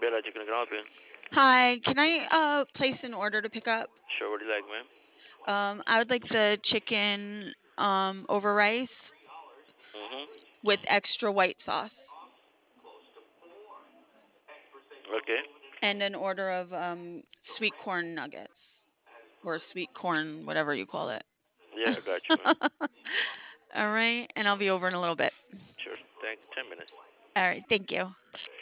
Bella Chicken, can I help you? Hi, can I place an order to pick up? Sure, what do you like, ma'am? I would like the chicken over rice Mm-hmm. with extra white sauce Okay. and an order of sweet corn nuggets or sweet corn, whatever you call it. Yeah, I got you, ma'am. All right, and I'll be over in a little bit. Sure. Thank you. 10 minutes. All right, thank you.